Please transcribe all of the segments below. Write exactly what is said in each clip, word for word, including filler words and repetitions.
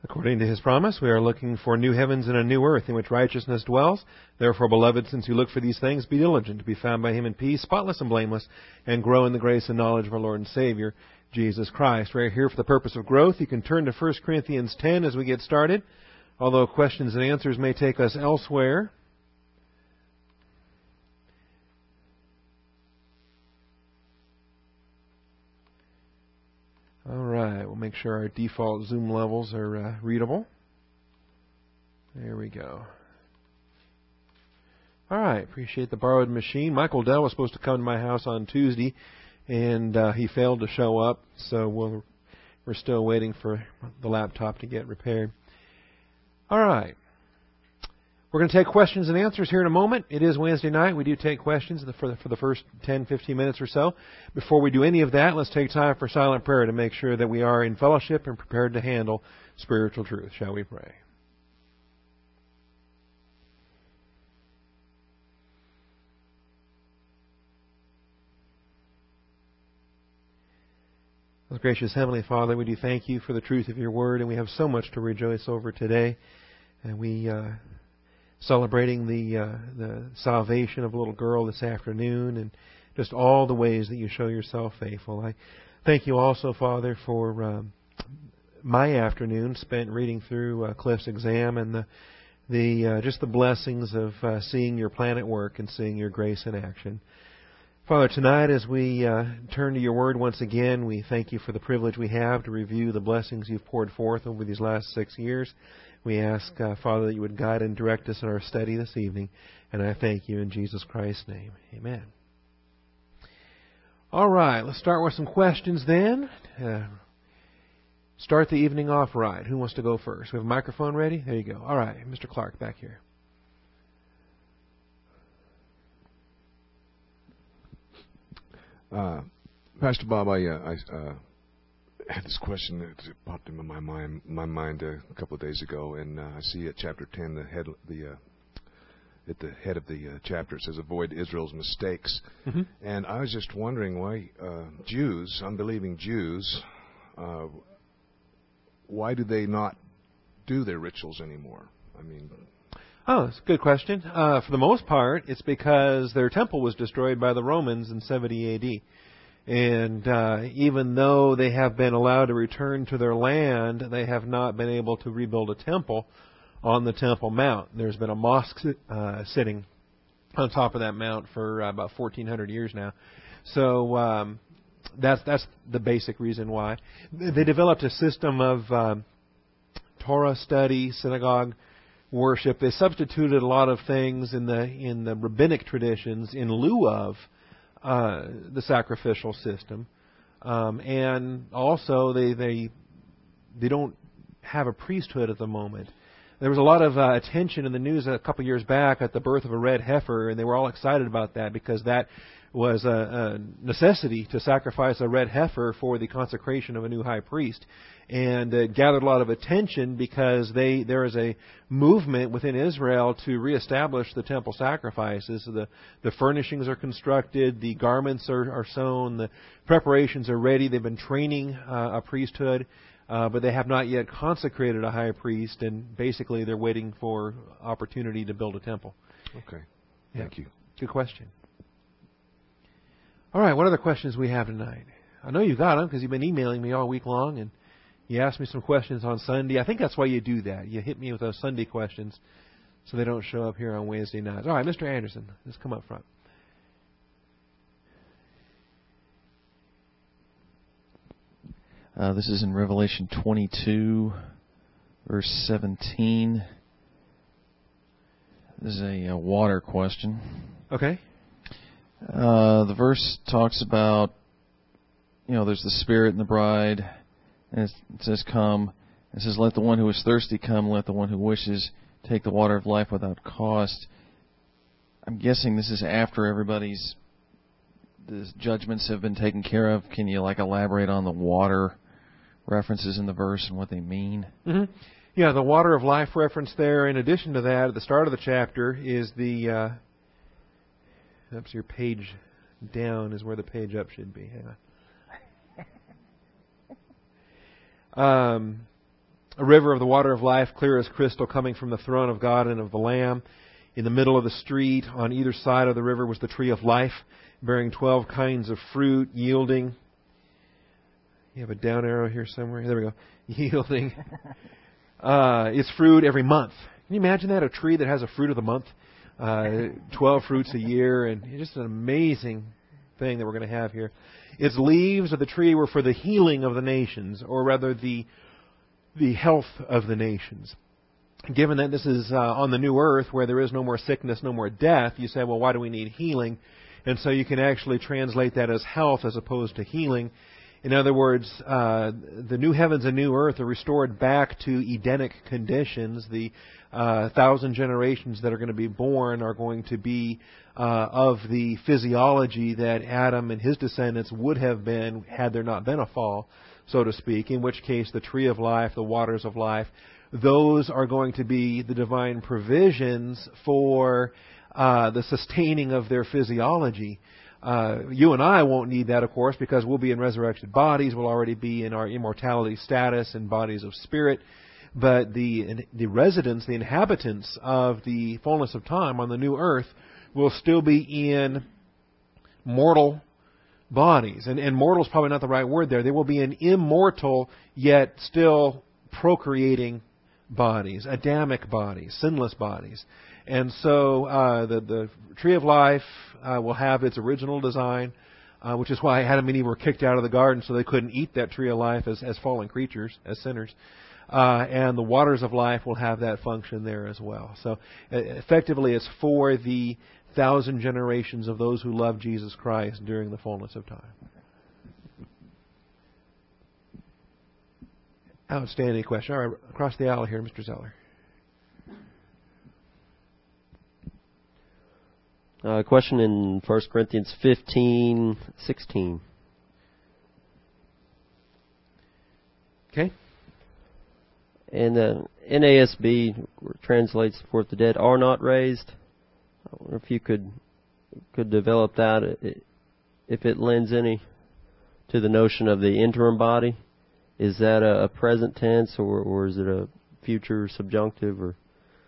According to his promise, we are looking for new heavens and a new earth in which righteousness dwells. Therefore, beloved, since you look for these things, be diligent to be found by him in peace, spotless and blameless, and grow in the grace and knowledge of our Lord and Savior, Jesus Christ. We're here for the purpose of growth. You can turn to First Corinthians ten as we get started, although questions and answers may take us elsewhere. All right, we'll make sure our default Zoom levels are uh, readable. There we go. All right, appreciate the borrowed machine. Michael Dell was supposed to come to my house on Tuesday, and uh, he failed to show up, so we'll, we're still waiting for the laptop to get repaired. All right. We're going to take questions and answers here in a moment. It is Wednesday night. We do take questions for the, for the first ten, fifteen minutes or so. Before we do any of that, let's take time for silent prayer to make sure that we are in fellowship and prepared to handle spiritual truth. Shall we pray? Most gracious Heavenly Father, we do thank you for the truth of your word, and we have so much to rejoice over today. And we... Uh, celebrating the uh, the salvation of a little girl this afternoon, and just all the ways that you show yourself faithful. I thank you also, Father, for um, my afternoon spent reading through uh, Cliff's exam and the the uh, just the blessings of uh, seeing your plan at work and seeing your grace in action. Father, tonight as we uh, turn to your word once again, we thank you for the privilege we have to review the blessings you've poured forth over these last six years. We ask, uh, Father, that you would guide and direct us in our study this evening, and I thank you in Jesus Christ's name. Amen. All right, let's start with some questions then. Uh, start the evening off right. Who wants to go first? We have a microphone ready? There you go. All right, Mister Clark back here. Uh, Pastor Bob, I, uh, I uh, had this question that popped into my mind, my mind uh, a couple of days ago, and uh, I see at chapter ten, the head, the uh, at the head of the uh, chapter, it says, "Avoid Israel's mistakes." Mm-hmm. And I was just wondering why uh, Jews, unbelieving Jews, uh, why do they not do their rituals anymore? I mean. Oh, that's a good question. Uh, for the most part, it's because their temple was destroyed by the Romans in seventy A D. And uh, even though they have been allowed to return to their land, they have not been able to rebuild a temple on the Temple Mount. There's been a mosque uh, sitting on top of that mount for uh, about fourteen hundred years now. So um, that's that's the basic reason why. They developed a system of uh, Torah study, synagogue worship. They substituted a lot of things in the in the rabbinic traditions in lieu of uh, the sacrificial system, um, and also they they they don't have a priesthood at the moment. There was a lot of uh, attention in the news a couple years back at the birth of a red heifer, and they were all excited about that because that was a, a necessity to sacrifice a red heifer for the consecration of a new high priest. And it gathered a lot of attention because they there is a movement within Israel to reestablish the temple sacrifices. So the, the furnishings are constructed, the garments are, are sewn, the preparations are ready. They've been training uh, a priesthood, uh, but they have not yet consecrated a high priest, and basically they're waiting for opportunity to build a temple. Okay. Thank yeah. you. Good question. All right, what other questions we have tonight? I know you got them because you've been emailing me all week long, and you asked me some questions on Sunday. I think that's why you do that. You hit me with those Sunday questions so they don't show up here on Wednesday nights. All right, Mister Anderson, let's come up front. Uh, this is in Revelation twenty-two, verse seventeen. This is a, a water question. Okay. Uh, the verse talks about, you know, there's the Spirit and the bride, and it says, "Come." It says, "Let the one who is thirsty come, let the one who wishes take the water of life without cost." I'm guessing this is after everybody's the judgments have been taken care of. Can you, like, elaborate on the water references in the verse and what they mean? Mm-hmm. Yeah, the water of life reference there. In addition to that, at the start of the chapter is the... Uh, That's your page down is where the page up should be. Hang on. Um, a river of the water of life, clear as crystal, coming from the throne of God and of the Lamb. In the middle of the street, on either side of the river, was the tree of life, bearing twelve kinds of fruit, yielding. You have a down arrow here somewhere. There we go. Yielding uh, its fruit every month. Can you imagine that? A tree that has a fruit of the month, uh, twelve fruits a year, and it's just an amazing thing that we're going to have here. Its leaves of the tree were for the healing of the nations, or rather the the health of the nations. Given that this is uh, on the new earth where there is no more sickness, no more death, you say, well, why do we need healing? And so you can actually translate that as health as opposed to healing. In other words, uh, the new heavens and new earth are restored back to Edenic conditions. The uh, thousand generations that are going to be born are going to be uh, of the physiology that Adam and his descendants would have been had there not been a fall, so to speak, in which case the tree of life, the waters of life, those are going to be the divine provisions for uh, the sustaining of their physiology. Uh, you and I won't need that, of course, because we'll be in resurrected bodies. We'll already be in our immortality status in bodies of spirit. But the the residents, the inhabitants of the fullness of time on the new earth will still be in mortal bodies. And, and mortal is probably not the right word there. They will be in immortal, yet still procreating bodies, Adamic bodies, sinless bodies. And so uh, the, the tree of life uh, will have its original design, uh, which is why Adam and Eve were kicked out of the garden, so they couldn't eat that tree of life as, as fallen creatures, as sinners. Uh, and the waters of life will have that function there as well. So uh, effectively it's for the thousand generations of those who love Jesus Christ during the fullness of time. Outstanding question. All right, across the aisle here, Mister Zeller. Uh, question in First Corinthians fifteen sixteen. Okay. And the N A S B translates, "For if the dead are not raised." I wonder if you could could develop that, if it lends any to the notion of the interim body. Is that a, a present tense, or, or is it a future subjunctive? Or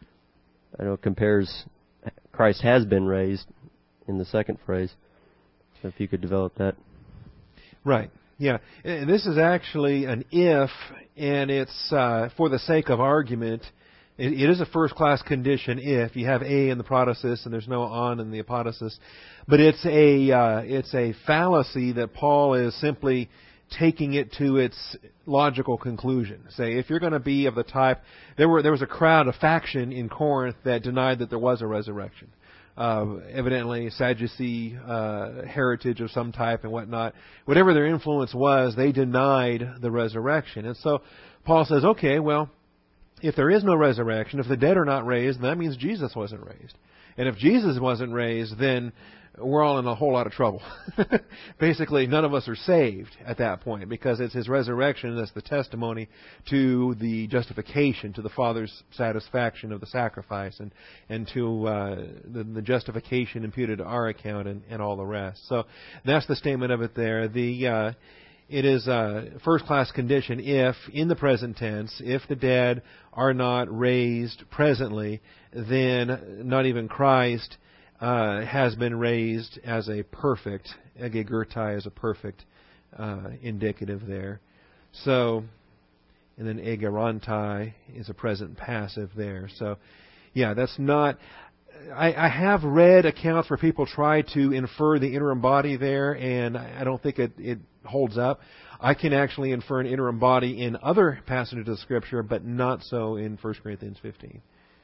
I know it compares Christ has been raised in the second phrase. So if you could develop that. Right. Yeah. And this is actually an if, and it's uh, for the sake of argument. It, it is a first-class condition if you have a in the protasis and there's no on in the apodosis, but it's a uh, it's a fallacy that Paul is simply taking it to its logical conclusion. Say, if you're going to be of the type, there were there was a crowd, a faction in Corinth that denied that there was a resurrection. Uh, evidently, Sadducee uh, heritage of some type and whatnot. Whatever their influence was, they denied the resurrection. And so Paul says, okay, well, if there is no resurrection, if the dead are not raised, then that means Jesus wasn't raised. And if Jesus wasn't raised, then we're all in a whole lot of trouble. Basically, none of us are saved at that point, because it's His resurrection that's the testimony to the justification, to the Father's satisfaction of the sacrifice, and and to uh, the, the justification imputed to our account, and, and all the rest. So that's the statement of it there. The uh, it is a first-class condition if, in the present tense, if the dead are not raised presently, then not even Christ Uh, has been raised as a perfect, egegertai as a perfect uh, indicative there. So, and then egerantai is a present passive there. So, yeah, that's not... I, I have read accounts where people try to infer the interim body there, and I don't think it, it holds up. I can actually infer an interim body in other passages of Scripture, but not so in First Corinthians fifteen.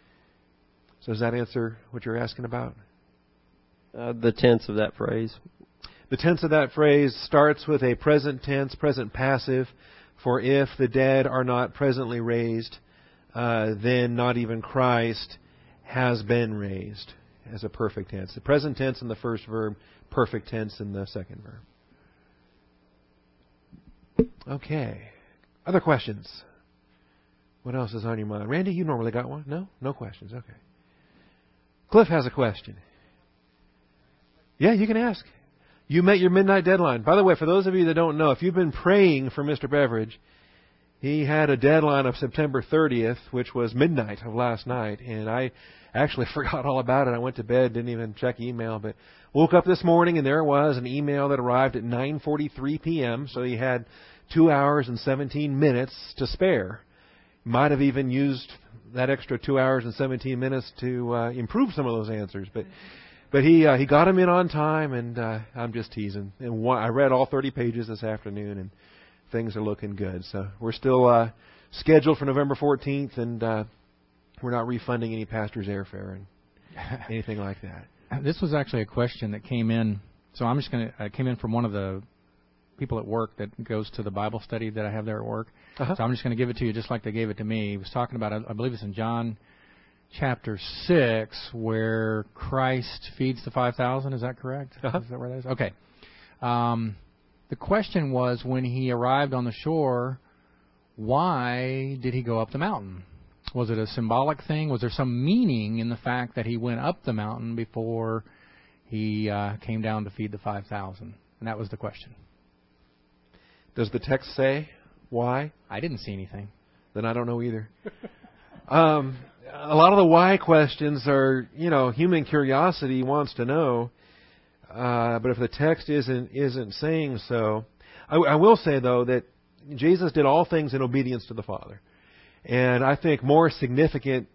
So does that answer what you're asking about? Uh, the tense of that phrase. The tense of that phrase starts with a present tense, present passive. For if the dead are not presently raised, uh, then not even Christ has been raised, as a perfect tense. The present tense in the first verb, perfect tense in the second verb. Okay. Other questions? What else is on your mind? Randy, you normally got one? No? No questions. Okay. Cliff has a question. Yeah, you can ask. You met your midnight deadline. By the way, for those of you that don't know, if you've been praying for Mister Beveridge, he had a deadline of September thirtieth, which was midnight of last night, and I actually forgot all about it. I went to bed, didn't even check email, but woke up this morning and there was an email that arrived at nine forty-three p.m., so he had two hours and seventeen minutes to spare. Might have even used that extra two hours and seventeen minutes to uh, improve some of those answers, but but he uh, he got them in on time, and uh, I'm just teasing. And one, I read all thirty pages this afternoon, and things are looking good. So we're still uh, scheduled for November fourteenth, and uh, we're not refunding any pastor's airfare and anything like that. This was actually a question that came in. So I'm just going to, I came in from one of the people at work that goes to the Bible study that I have there at work. Uh-huh. So I'm just going to give it to you just like they gave it to me. He was talking about, I believe it's in John chapter six, where Christ feeds the five thousand. Is that correct? Uh-huh. Is that where that is? Okay. Um, the question was, when he arrived on the shore, why did he go up the mountain? Was it a symbolic thing? Was there some meaning in the fact that he went up the mountain before he uh, came down to feed the five thousand? And that was the question. Does the text say why? I didn't see anything. Then I don't know either. um, a lot of the why questions are, you know, human curiosity wants to know. Uh, but if the text isn't isn't saying so, I, I will say though that Jesus did all things in obedience to the Father. And I think more significant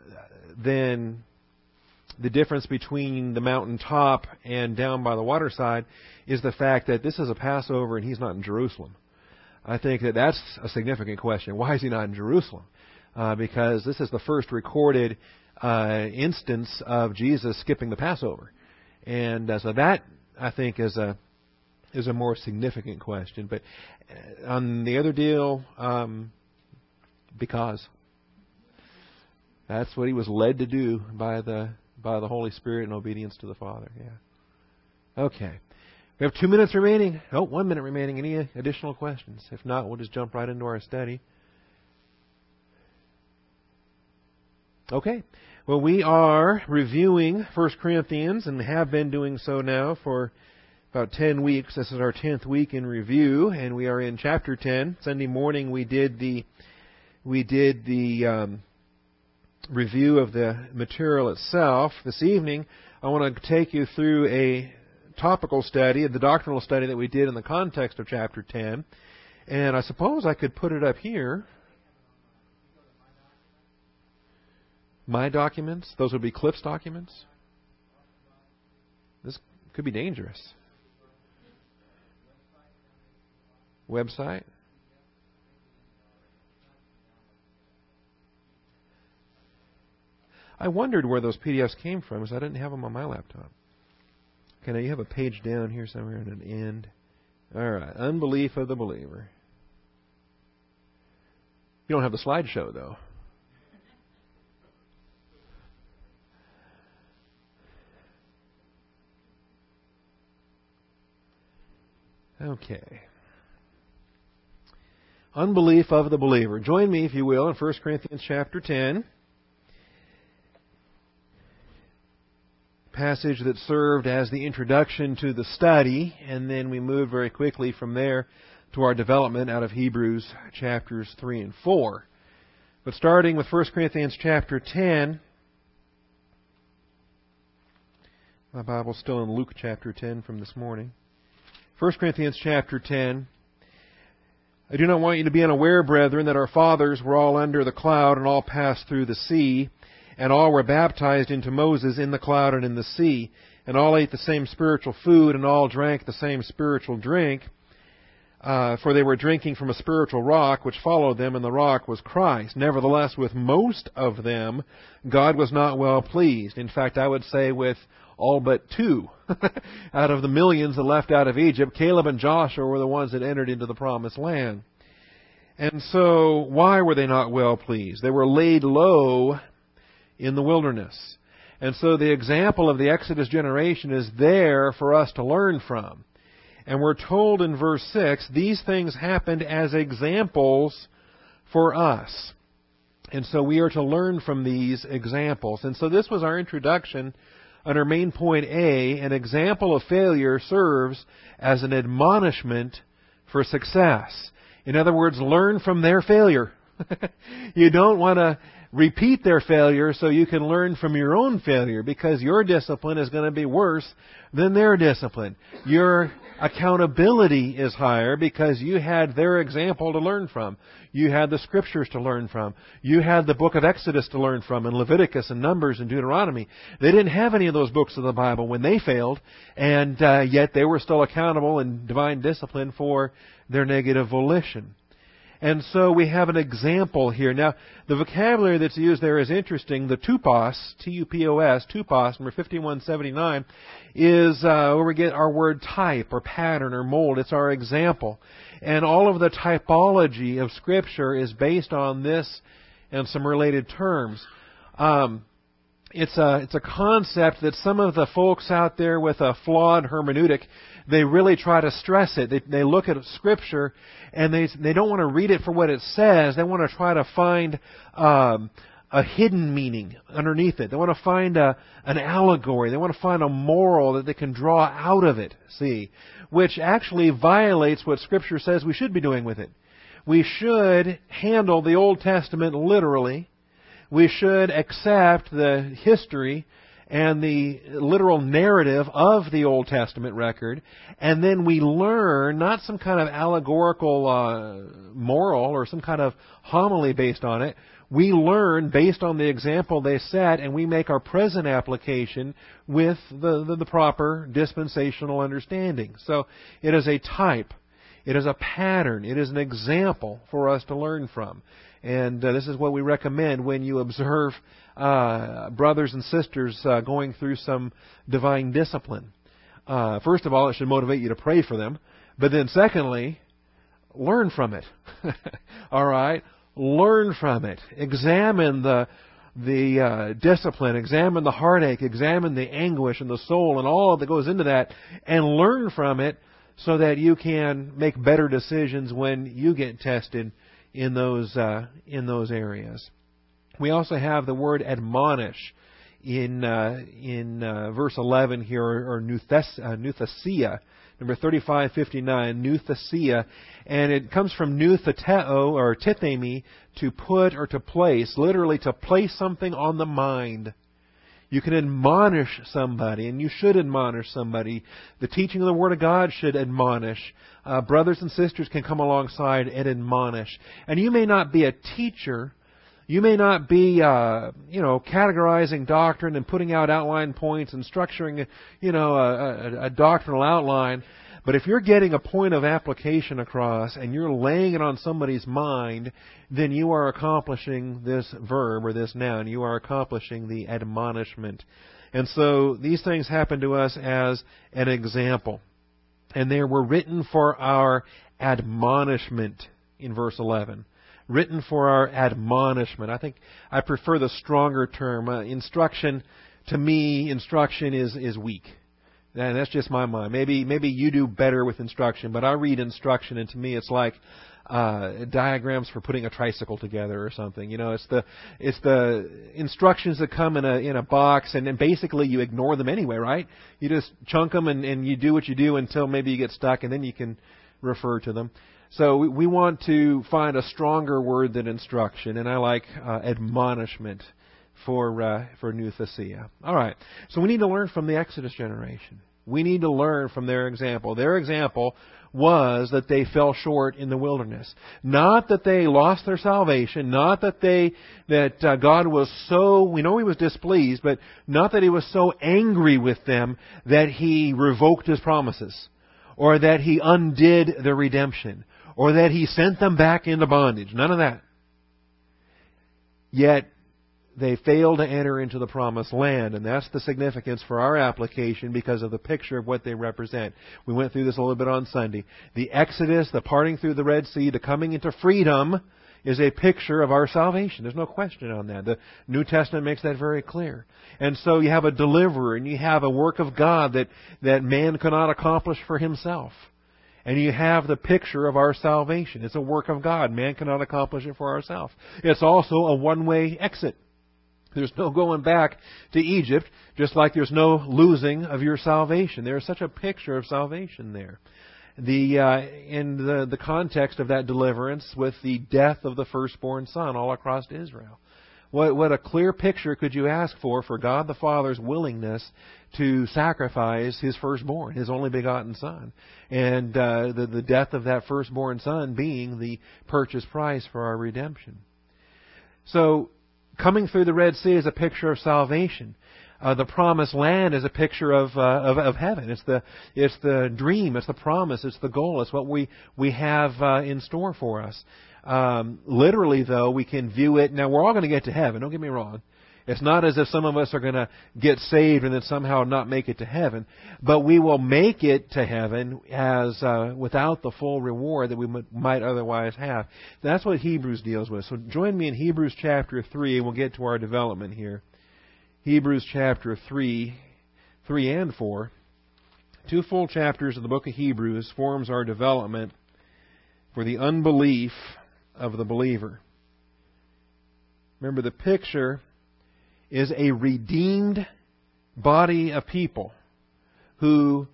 than the difference between the mountaintop and down by the waterside is the fact that this is a Passover and he's not in Jerusalem. I think that that's a significant question. Why is he not in Jerusalem? Uh, because this is the first recorded uh, instance of Jesus skipping the Passover. And uh, so that, I think, is a is a more significant question. But on the other deal, um, because that's what he was led to do by the by the Holy Spirit in obedience to the Father. Yeah. Okay. We have two minutes remaining. Oh, one minute remaining. Any additional questions? If not, we'll just jump right into our study. Okay. Well, we are reviewing First Corinthians and have been doing so now for about ten weeks. This is our tenth week in review, and we are in chapter ten. Sunday morning we did the we did the um, review of the material itself. This evening, I want to take you through a topical study, the doctrinal study that we did in the context of chapter ten. And I suppose I could put it up here. My documents? Those would be Cliff's documents? This could be dangerous. Website? I wondered where those P D Fs came from, because I didn't have them on my laptop. Okay, now you have a page down here somewhere and an end. All right, unbelief of the believer. You don't have the slideshow, though. Okay. Unbelief of the believer. Join me, if you will, in First Corinthians chapter ten. Passage that served as the introduction to the study, and then we moved very quickly from there to our development out of Hebrews chapters three and four. But starting with First Corinthians chapter ten, my Bible's still in Luke chapter ten from this morning. First Corinthians chapter ten. I do not want you to be unaware, brethren, that our fathers were all under the cloud and all passed through the sea, and all were baptized into Moses in the cloud and in the sea, and all ate the same spiritual food, and all drank the same spiritual drink, uh, for they were drinking from a spiritual rock which followed them, and the rock was Christ. Nevertheless, with most of them, God was not well pleased. In fact, I would say with all but two out of the millions that left out of Egypt, Caleb and Joshua were the ones that entered into the promised land. And so, why were they not well pleased? They were laid low in the wilderness. And so the example of the Exodus generation is there for us to learn from. And we're told in verse six, these things happened as examples for us. And so we are to learn from these examples. And so this was our introduction under main point A. An example of failure serves as an admonishment for success. In other words, learn from their failure. You don't want to repeat their failure so you can learn from your own failure, because your discipline is going to be worse than their discipline. Your accountability is higher because you had their example to learn from. You had the Scriptures to learn from. You had the book of Exodus to learn from, and Leviticus and Numbers and Deuteronomy. They didn't have any of those books of the Bible when they failed, and uh, yet they were still accountable in divine discipline for their negative volition. And so we have an example here. Now, the vocabulary that's used there is interesting. The tupos, T U P O S, tupos, number fifty-one seventy-nine, is uh, where we get our word type or pattern or mold. It's our example. And all of the typology of Scripture is based on this and some related terms. Um, it's a, it's a concept that some of the folks out there with a flawed hermeneutic, they really try to stress it. They, they look at Scripture and they they don't want to read it for what it says. They want to try to find um, a hidden meaning underneath it. They want to find a, an allegory. They want to find a moral that they can draw out of it, see, which actually violates what Scripture says we should be doing with it. We should handle the Old Testament literally. We should accept the history and the literal narrative of the Old Testament record, and then we learn not some kind of allegorical uh, moral or some kind of homily based on it. We learn based on the example they set, and we make our present application with the, the, the proper dispensational understanding. So it is a type. It is a pattern. It is an example for us to learn from. And uh, this is what we recommend when you observe uh, brothers and sisters uh, going through some divine discipline. Uh, first of all, it should motivate you to pray for them. But then secondly, learn from it. All right? Learn from it. Examine the the uh, discipline. Examine the heartache. Examine the anguish and the soul and all that goes into that. And learn from it so that you can make better decisions when you get tested in those uh, in those areas. We also have the word admonish in uh, in uh, verse eleven here, or, or nuthes, uh, nuthesia, number thirty-five fifty-nine, nuthesia, and it comes from nutheteo or tithemi, to put or to place, literally to place something on the mind. You can admonish somebody, and you should admonish somebody. The teaching of the Word of God should admonish. Uh, brothers and sisters can come alongside and admonish. And you may not be a teacher. You may not be, uh, you know, categorizing doctrine and putting out outline points and structuring, you know, a, a, a doctrinal outline. But if you're getting a point of application across and you're laying it on somebody's mind, then you are accomplishing this verb or this noun. You are accomplishing the admonishment. And so these things happen to us as an example. And they were written for our admonishment in verse eleven. Written for our admonishment. I think I prefer the stronger term. Uh, instruction, to me, instruction is, is weak. And that's just my mind. Maybe maybe you do better with instruction, but I read instruction, and to me it's like uh, diagrams for putting a tricycle together or something. You know, it's the it's the instructions that come in a in a box, and then basically you ignore them anyway, right? You just chunk them and, and you do what you do until maybe you get stuck, and then you can refer to them. So we, we want to find a stronger word than instruction, and I like uh, admonishment for uh, for nuthesia. All right. So we need to learn from the Exodus generation. We need to learn from their example. Their example was that they fell short in the wilderness. Not that they lost their salvation, not that they that uh, God was so, we know He was displeased, but not that He was so angry with them that He revoked His promises, or that He undid their redemption, or that He sent them back into bondage. None of that. Yet they failed to enter into the promised land, and that's the significance for our application because of the picture of what they represent. We went through this a little bit on Sunday. The Exodus, the parting through the Red Sea, the coming into freedom, is a picture of our salvation. There's no question on that. The New Testament makes that very clear. And so you have a deliverer, and you have a work of God that, that man cannot accomplish for himself. And you have the picture of our salvation. It's a work of God. Man cannot accomplish it for ourselves. It's also a one-way exit. There's no going back to Egypt, just like there's no losing of your salvation. There's such a picture of salvation there. the uh, in the, the context of that deliverance with the death of the firstborn son all across Israel. What, what a clear picture could you ask for for God the Father's willingness to sacrifice His firstborn, His only begotten Son, and uh, the, the death of that firstborn Son being the purchase price for our redemption. So, coming through the Red Sea is a picture of salvation. Uh, the promised land is a picture of, uh, of of heaven. It's the it's the dream. It's the promise. It's the goal. It's what we we have uh, in store for us. Um, literally, though, we can view it. Now, we're all going to get to heaven. Don't get me wrong. It's not as if some of us are going to get saved and then somehow not make it to heaven, but we will make it to heaven as uh, without the full reward that we m- might otherwise have. That's what Hebrews deals with. So join me in Hebrews chapter three, and we'll get to our development here. Hebrews chapter three, three and four. Two full chapters of the book of Hebrews forms our development for the unbelief of the believer. Remember, the picture is a redeemed body of people who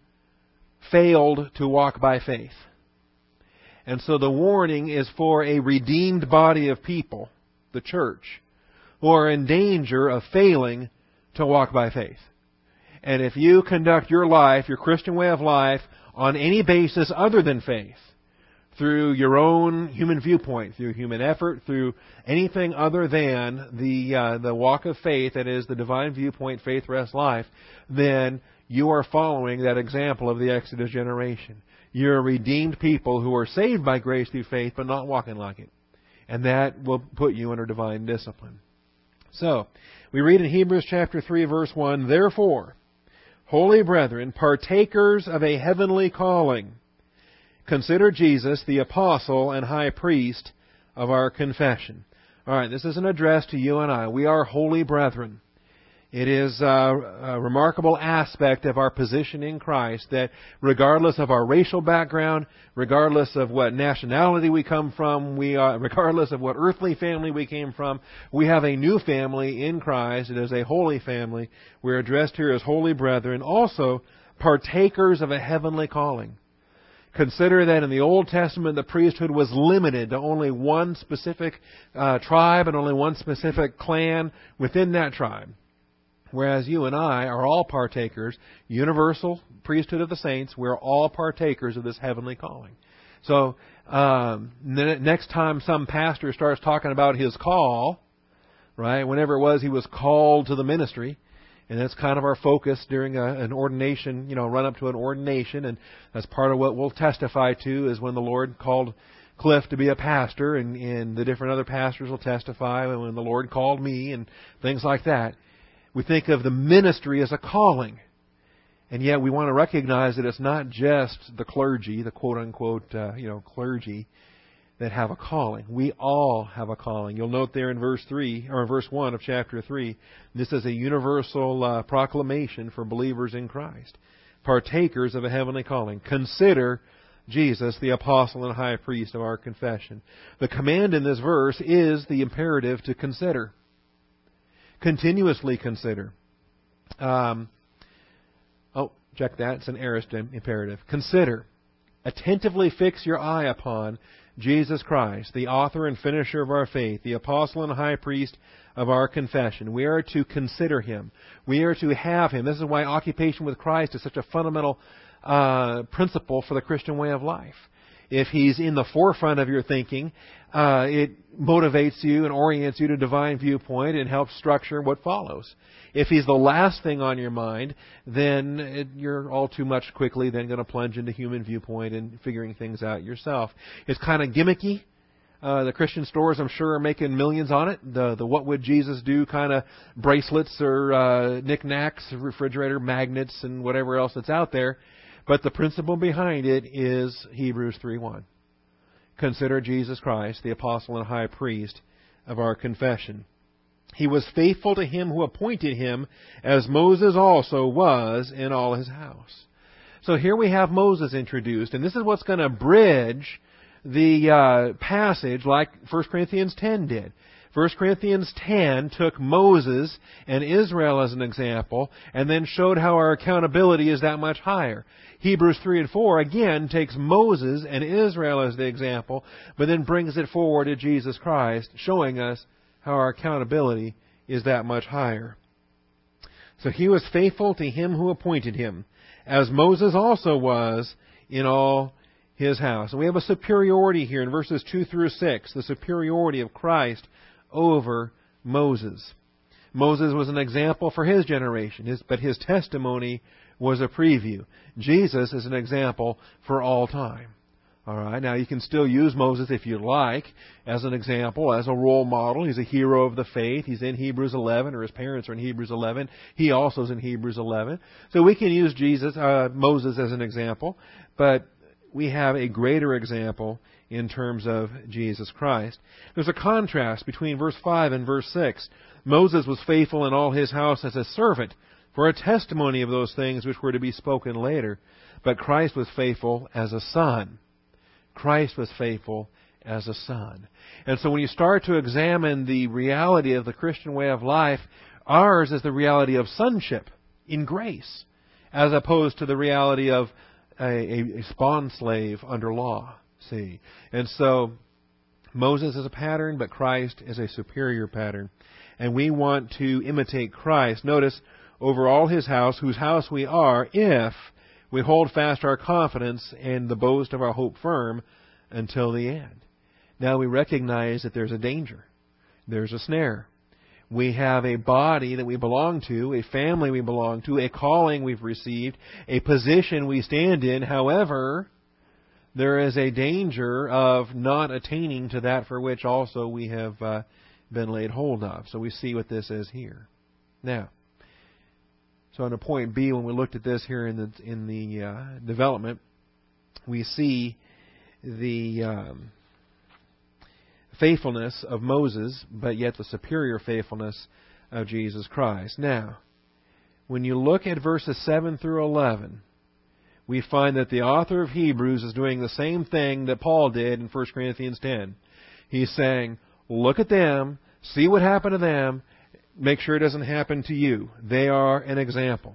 failed to walk by faith. And so the warning is for a redeemed body of people, the church, who are in danger of failing to walk by faith. And if you conduct your life, your Christian way of life, on any basis other than faith, through your own human viewpoint, through human effort, through anything other than the uh, the walk of faith, that is the divine viewpoint, faith, rest, life, then you are following that example of the Exodus generation. You're redeemed people who are saved by grace through faith, but not walking like it. And that will put you under divine discipline. So, we read in Hebrews chapter three, verse one, "Therefore, holy brethren, partakers of a heavenly calling, consider Jesus, the apostle and high priest of our confession." All right, this is an address to you and I. We are holy brethren. It is a remarkable aspect of our position in Christ that regardless of our racial background, regardless of what nationality we come from, we are, regardless of what earthly family we came from, we have a new family in Christ. It is a holy family. We're addressed here as holy brethren, also partakers of a heavenly calling. Consider that in the Old Testament, the priesthood was limited to only one specific uh, tribe and only one specific clan within that tribe. Whereas you and I are all partakers, universal priesthood of the saints, we're all partakers of this heavenly calling. So, um, next time some pastor starts talking about his call, right, whenever it was he was called to the ministry, and that's kind of our focus during a, an ordination, you know, run up to an ordination, and that's part of what we'll testify to is when the Lord called Cliff to be a pastor, and, and the different other pastors will testify when the Lord called me, and things like that. We think of the ministry as a calling, and yet we want to recognize that it's not just the clergy, the quote-unquote, uh, you know, clergy, that have a calling. We all have a calling. You'll note there in verse three or verse one of chapter three, this is a universal uh, proclamation for believers in Christ, partakers of a heavenly calling. Consider Jesus, the apostle and high priest of our confession. The command in this verse is the imperative to consider. Continuously consider. Um, oh, check that. It's an aorist imperative. Consider. Attentively fix your eye upon Jesus Christ, the author and finisher of our faith, the apostle and high priest of our confession. We are to consider Him. We are to have Him. This is why occupation with Christ is such a fundamental uh, principle for the Christian way of life. If He's in the forefront of your thinking, uh, it motivates you and orients you to divine viewpoint and helps structure what follows. If He's the last thing on your mind, then it, you're all too much quickly then going to plunge into human viewpoint and figuring things out yourself. It's kind of gimmicky. Uh, the Christian stores, I'm sure, are making millions on it. The the what would Jesus do kind of bracelets or uh, knickknacks, refrigerator magnets, and whatever else that's out there. But the principle behind it is Hebrews three one. Consider Jesus Christ, the apostle and high priest of our confession. He was faithful to Him who appointed him, as Moses also was in all his house. So here we have Moses introduced, and this is what's going to bridge the uh, passage like First Corinthians ten did. First Corinthians ten took Moses and Israel as an example and then showed how our accountability is that much higher. Hebrews three and four again takes Moses and Israel as the example, but then brings it forward to Jesus Christ, showing us how our accountability is that much higher. So he was faithful to him who appointed him, as Moses also was in all his house. And we have a superiority here in verses two through six, the superiority of Christ over Moses. Moses was an example for his generation, his, but his testimony was a preview. Jesus is an example for all time. All right. Now, you can still use Moses if you like as an example, as a role model. He's a hero of the faith. He's in Hebrews eleven, or his parents are in Hebrews eleven. He also is in Hebrews eleven. So we can use Jesus, uh, Moses as an example, but we have a greater example in terms of Jesus Christ. There's a contrast between verse five and verse six. Moses was faithful in all his house as a servant for a testimony of those things which were to be spoken later, but Christ was faithful as a son. Christ was faithful as a son. And so when you start to examine the reality of the Christian way of life, ours is the reality of sonship in grace, as opposed to the reality of a, a, a spawn slave under law. See? And so Moses is a pattern, but Christ is a superior pattern. And we want to imitate Christ. Notice, over all his house, whose house we are, if we hold fast our confidence and the boast of our hope firm until the end. Now we recognize that there's a danger. There's a snare. We have a body that we belong to, a family we belong to, a calling we've received, a position we stand in. However, there is a danger of not attaining to that for which also we have uh, been laid hold of. So we see what this is here. Now, so on to point B, when we looked at this here in the in the uh, development, we see the um, faithfulness of Moses, but yet the superior faithfulness of Jesus Christ. Now, when you look at verses seven through eleven, we find that the author of Hebrews is doing the same thing that Paul did in First Corinthians ten. He's saying, look at them, see what happened to them, make sure it doesn't happen to you. They are an example.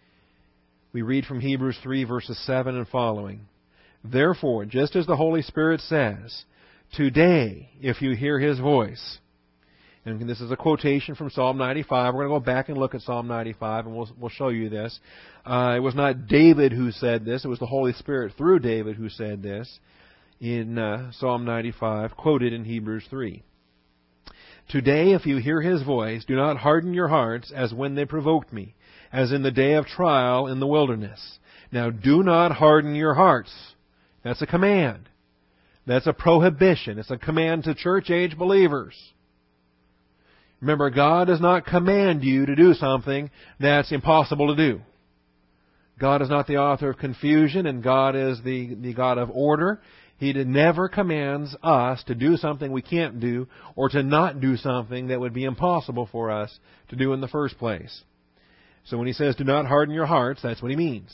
We read from Hebrews three, verses seven and following. Therefore, just as the Holy Spirit says, today, if you hear His voice, and this is a quotation from Psalm ninety-five. We're going to go back and look at Psalm ninety-five, and we'll, we'll show you this. Uh, it was not David who said this. It was the Holy Spirit through David who said this in uh, Psalm ninety-five, quoted in Hebrews three. Today, if you hear His voice, do not harden your hearts as when they provoked me, as in the day of trial in the wilderness. Now, do not harden your hearts. That's a command. That's a prohibition. It's a command to church-age believers. Remember, God does not command you to do something that's impossible to do. God is not the author of confusion, and God is the, the God of order. He never commands us to do something we can't do, or to not do something that would be impossible for us to do in the first place. So when He says, do not harden your hearts, that's what He means.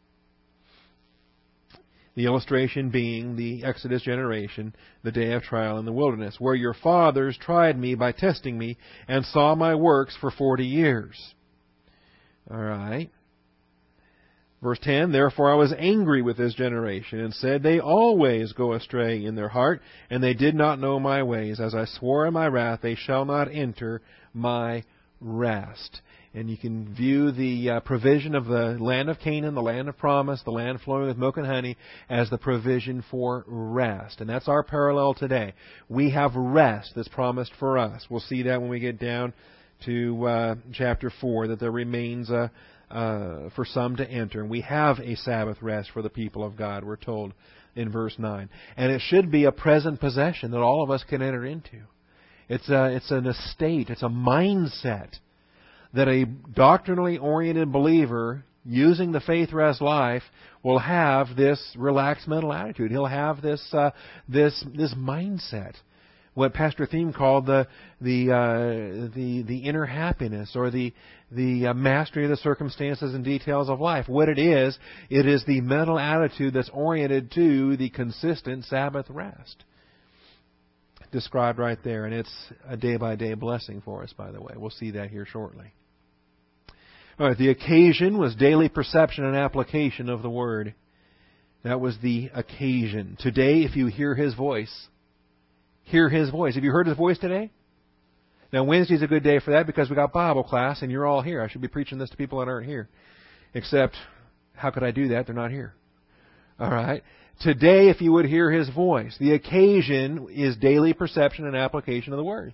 The illustration being the Exodus generation, the day of trial in the wilderness, where your fathers tried me by testing me and saw my works for forty years. All right. Verse ten, therefore I was angry with this generation and said, they always go astray in their heart, and they did not know my ways. As I swore in my wrath, they shall not enter my rest. And you can view the uh, provision of the land of Canaan, the land of promise, the land flowing with milk and honey, as the provision for rest. And that's our parallel today. We have rest that's promised for us. We'll see that when we get down to uh, chapter four, that there remains a, uh, for some to enter. And we have a Sabbath rest for the people of God, we're told in verse nine. And it should be a present possession that all of us can enter into. It's a, it's an estate, it's a mindset that a doctrinally oriented believer using the faith rest life will have this relaxed mental attitude. He'll have this uh, this this mindset what Pastor Thiem called the the uh, the the inner happiness, or the the uh, mastery of the circumstances and details of life. What it is, it is the mental attitude that's oriented to the consistent Sabbath rest. Described right there, and it's a day-by-day blessing for us, by the way. We'll see that here shortly. All right, the occasion was daily perception and application of the Word. That was the occasion. Today, if you hear His voice, hear His voice. Have you heard His voice today? Now, Wednesday's a good day for that because we got Bible class and you're all here. I should be preaching this to people that aren't here. Except, how could I do that? They're not here. All right. Today, if you would hear His voice, the occasion is daily perception and application of the Word.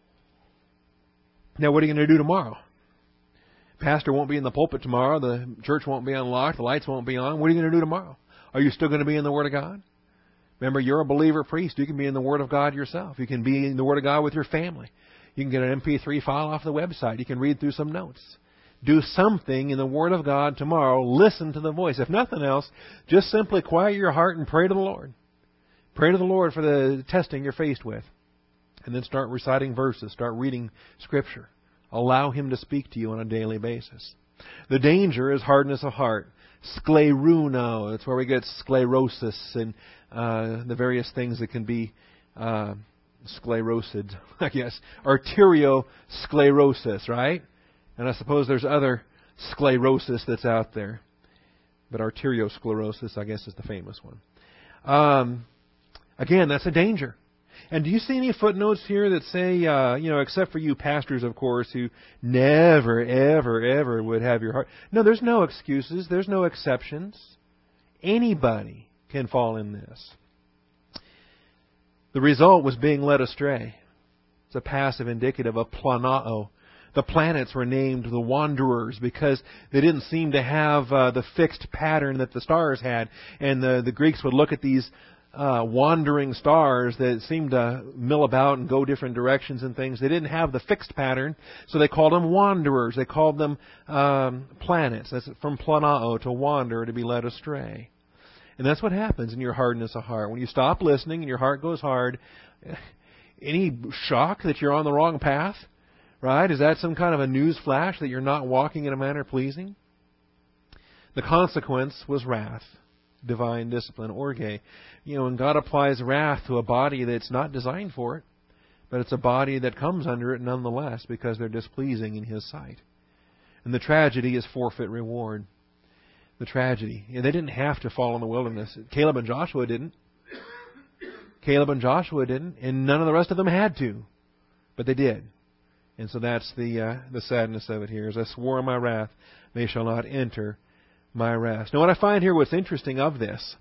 Now, what are you going to do tomorrow? Pastor won't be in the pulpit tomorrow. The church won't be unlocked. The lights won't be on. What are you going to do tomorrow? Are you still going to be in the Word of God? Remember, you're a believer priest. You can be in the Word of God yourself. You can be in the Word of God with your family. You can get an M P three file off the website. You can read through some notes. Do something in the Word of God tomorrow. Listen to the voice. If nothing else, just simply quiet your heart and pray to the Lord. Pray to the Lord for the testing you're faced with. And then start reciting verses. Start reading Scripture. Allow Him to speak to you on a daily basis. The danger is hardness of heart. Scleruno. That's where we get sclerosis and uh, the various things that can be uh, sclerosed, I guess. Arteriosclerosis, right? And I suppose there's other sclerosis that's out there. But arteriosclerosis, I guess, is the famous one. Um, again, that's a danger. And do you see any footnotes here that say, uh, you know, except for you pastors, of course, who never, ever, ever would have your heart. No, there's no excuses. There's no exceptions. Anybody can fall in this. The result was being led astray. It's a passive indicative of planao. The planets were named the wanderers because they didn't seem to have uh, the fixed pattern that the stars had. And the, the Greeks would look at these uh, wandering stars that seemed to mill about and go different directions and things. They didn't have the fixed pattern, so they called them wanderers. They called them um, planets. That's from planao, to wander, to be led astray. And that's what happens in your hardness of heart. When you stop listening and your heart goes hard, any shock that you're on the wrong path? Right? Is that some kind of a news flash that you're not walking in a manner pleasing? The consequence was wrath, divine discipline, orge. You know, and God applies wrath to a body that's not designed for it, but it's a body that comes under it nonetheless because they're displeasing in His sight. And the tragedy is forfeit reward. The tragedy. And they didn't have to fall in the wilderness. Caleb and Joshua didn't. Caleb and Joshua didn't, and none of the rest of them had to, but they did. And so that's the uh, the sadness of it here. As I swore in my wrath, they shall not enter my rest. Now what I find here, what's interesting of this,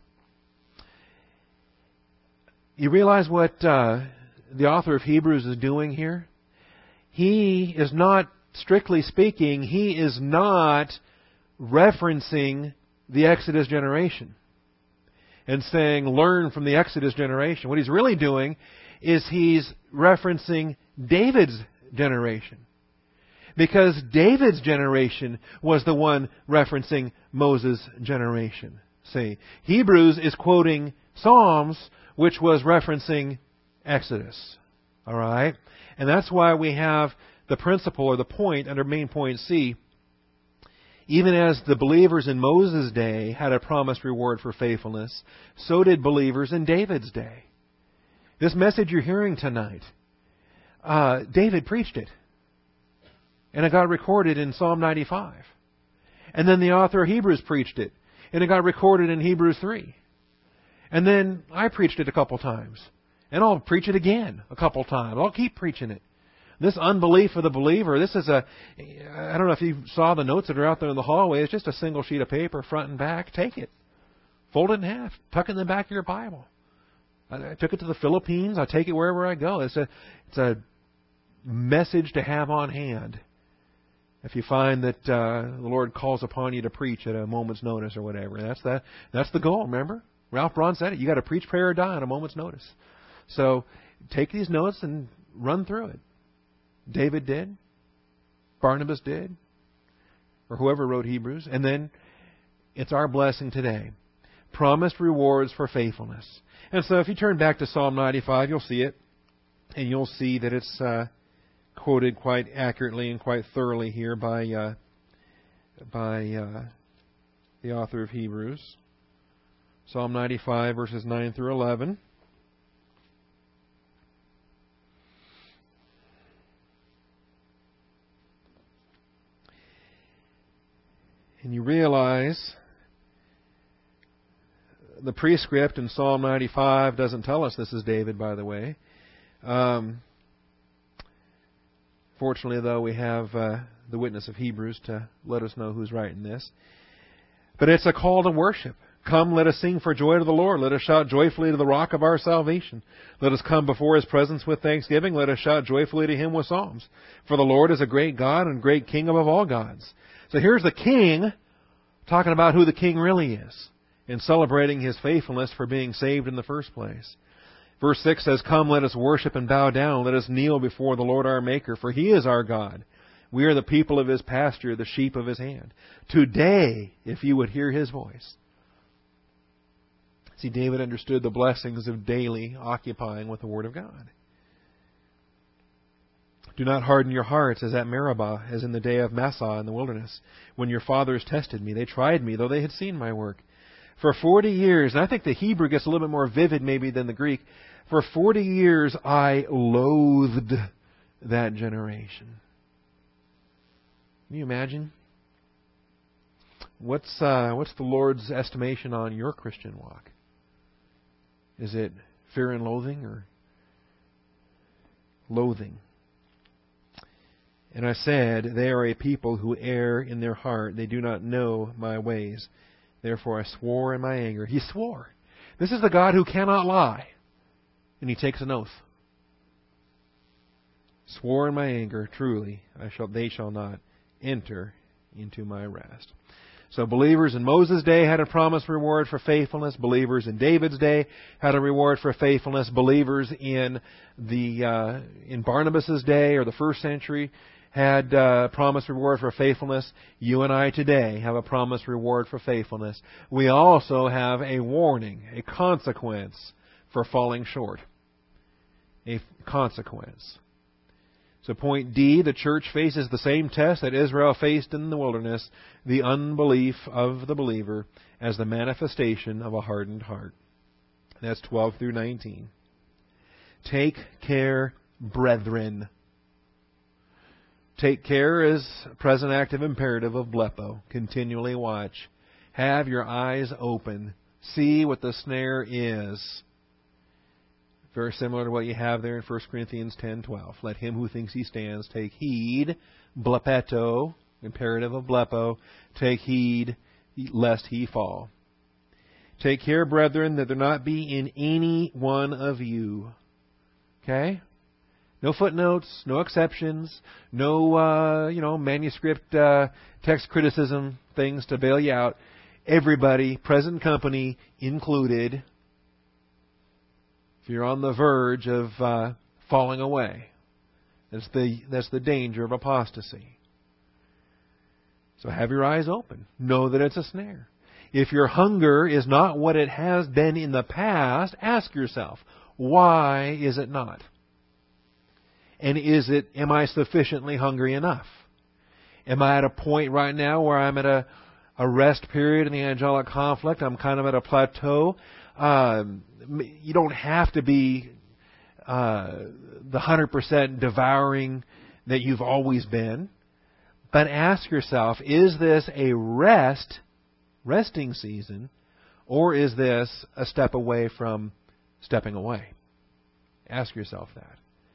you realize what uh, the author of Hebrews is doing here? He is not, strictly speaking, he is not referencing the Exodus generation and saying, learn from the Exodus generation. What he's really doing is he's referencing David's generation. Because David's generation was the one referencing Moses' generation. See, Hebrews is quoting Psalms, which was referencing Exodus. All right? And that's why we have the principle or the point under main point C. Even as the believers in Moses' day had a promised reward for faithfulness, so did believers in David's day. This message you're hearing tonight, Uh, David preached it. And it got recorded in Psalm ninety-five. And then the author of Hebrews preached it. And it got recorded in Hebrews three. And then I preached it a couple times. And I'll preach it again a couple times. I'll keep preaching it. This unbelief of the believer, this is a, I don't know if you saw the notes that are out there in the hallway. It's just a single sheet of paper, front and back. Take it. Fold it in half. Tuck it in the back of your Bible. I took it to the Philippines. I take it wherever I go. It's a, it's a message to have on hand. If you find that uh, the Lord calls upon you to preach at a moment's notice or whatever, that's the that's the goal. Remember, Ralph Braun said it. You got to preach, pray, or die at a moment's notice. So take these notes and run through it. David did. Barnabas did. Or whoever wrote Hebrews. And then it's our blessing today. Promised rewards for faithfulness. And so if you turn back to Psalm ninety-five, you'll see it. And you'll see that it's uh, quoted quite accurately and quite thoroughly here by uh, by uh, the author of Hebrews. Psalm ninety-five, verses nine through eleven. And you realize the prescript in Psalm ninety-five doesn't tell us this is David, by the way. Um, fortunately, though, we have uh, the witness of Hebrews to let us know who's writing this. But it's a call to worship. Come, let us sing for joy to the Lord. Let us shout joyfully to the rock of our salvation. Let us come before His presence with thanksgiving. Let us shout joyfully to Him with psalms. For the Lord is a great God and great King above all gods. So here's the King talking about who the King really is and celebrating His faithfulness for being saved in the first place. Verse six says, Come, let us worship and bow down. Let us kneel before the Lord our Maker, for He is our God. We are the people of His pasture, the sheep of His hand. Today, if you would hear His voice. See, David understood the blessings of daily occupying with the Word of God. Do not harden your hearts as at Meribah, as in the day of Massah in the wilderness, when your fathers tested me. They tried me, though they had seen my work. For forty years, and I think the Hebrew gets a little bit more vivid maybe than the Greek, for forty years I loathed that generation. Can you imagine? What's uh, what's the Lord's estimation on your Christian walk? Is it fear and loathing or loathing? And I said, they are a people who err in their heart. They do not know my ways. Therefore I swore in my anger. He swore. This is the God who cannot lie. And He takes an oath. Swore in my anger, truly, I shall, they shall not enter into my rest. So believers in Moses' day had a promised reward for faithfulness. Believers in David's day had a reward for faithfulness. Believers in the uh, in Barnabas' day or the first century had a promised reward for faithfulness. You and I today have a promised reward for faithfulness. We also have a warning, a consequence for falling short. A consequence. So point D, the church faces the same test that Israel faced in the wilderness, the unbelief of the believer as the manifestation of a hardened heart. That's twelve through nineteen. Take care, brethren. Take care is present active imperative of blepo. Continually watch. Have your eyes open. See what the snare is. Very similar to what you have there in First Corinthians ten twelve. Let him who thinks he stands take heed, blepeto, imperative of blepo, take heed lest he fall. Take care, brethren, that there not be in any one of you. Okay? No footnotes, no exceptions, no uh, you know manuscript uh, text criticism things to bail you out. Everybody, present company included. If you're on the verge of uh, falling away, that's the that's the danger of apostasy. So have your eyes open. Know that it's a snare. If your hunger is not what it has been in the past, ask yourself, why is it not? And is it, am I sufficiently hungry enough? Am I at a point right now where I'm at a, a rest period in the angelic conflict? I'm kind of at a plateau. Um, you don't have to be uh, the one hundred percent devouring that you've always been. But ask yourself, is this a rest, resting season, or is this a step away from stepping away? Ask yourself that.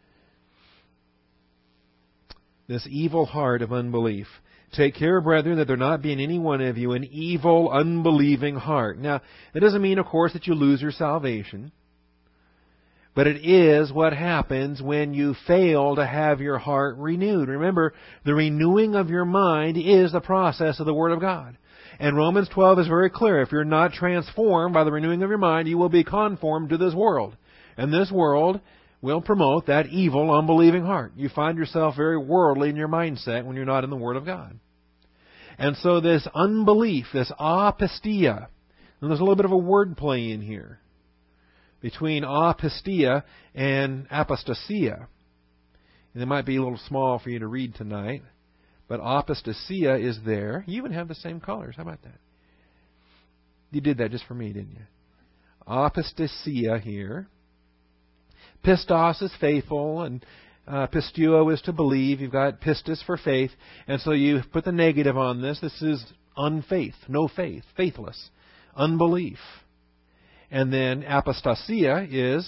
This evil heart of unbelief. Take care, brethren, that there not be in any one of you an evil, unbelieving heart. Now, that doesn't mean, of course, that you lose your salvation. But it is what happens when you fail to have your heart renewed. Remember, the renewing of your mind is the process of the Word of God. And Romans twelve is very clear. If you're not transformed by the renewing of your mind, you will be conformed to this world. And this world will promote that evil, unbelieving heart. You find yourself very worldly in your mindset when you're not in the Word of God. And so this unbelief, this apistia, and there's a little bit of a word play in here, between apistia and apostasia. And it might be a little small for you to read tonight, but apostasia is there. You even have the same colors. How about that? You did that just for me, didn't you? Apostasia here. Pistos is faithful, and uh, pistuo is to believe. You've got pistis for faith, and so you put the negative on this. This is unfaith, no faith, faithless, unbelief. And then apostasia is